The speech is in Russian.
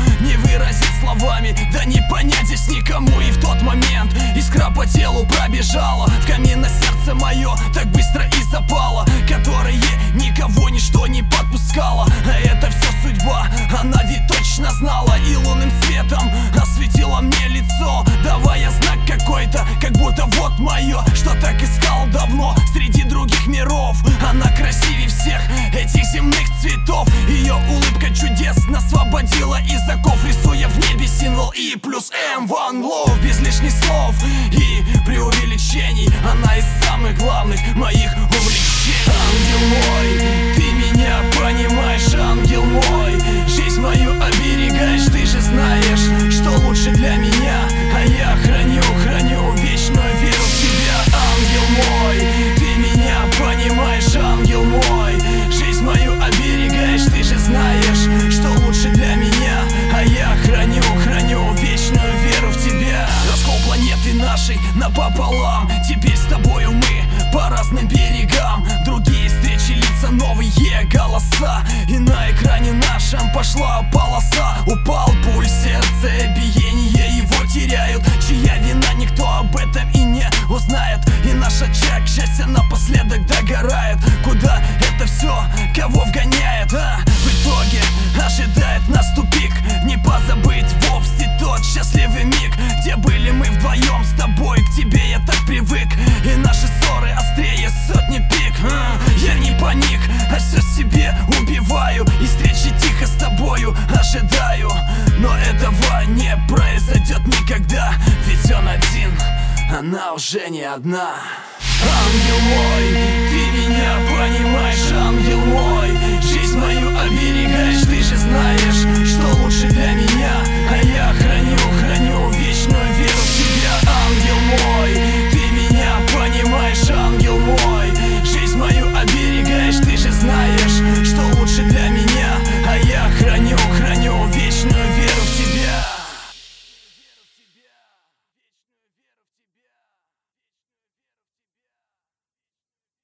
не выразить словами, да не понять здесь никому. И в тот момент искра по телу пробежала, в камин на сердце мое так быстро и запало, которое никого ничто не подпускало. А это все судьба, она ведь точно знала, и лунным светом осветила мне лицо, давая знак какой-то, как будто вот мое, что так искал давно среди других миров. Она красивее всех этих земных цветов, ее улыбка чудесно освободила из оков, рисуя в небе символ И плюс М, One Love, без лишних слов и преувеличений. Она из самых главных моих увлечений. Ангел мой, ты меня понимаешь, ангел мой, жизнь мою оберегаешь, ты же знаешь, что лучше для меня, а я храню вечную веру в тебя. Ангел мой, ты меня понимаешь, ангел мой, жизнь мою оберегаешь, ты же знаешь, что лучше для меня, а я храню вечную веру в тебя. Раскол планеты нашей напополам, теперь с тобою мы по разным берегам. Другие встречи, лица, новые голоса, и на экране нашем пошла полоса. Упал пульс, сердце, биение его теряют, чья вина, никто об этом и не узнает. И наш очаг счастья напоследок догорает. Куда это все, кого вгоняет? В итоге ожидает нас тупик, не позабыть вовсе тот счастливый миг, где были мы вдвоем с тобой. К тебе я так привык, и наши ссоры острее сотни пик. Я не паник, а все себе убиваю, и встречи тихо с тобою ожидаю. Но этого не произойдет никогда, ведь он один, она уже не одна. Ангел мой, ты меня понимаешь, ангел мой, жизнь мою оберегаешь, ты же знаешь, что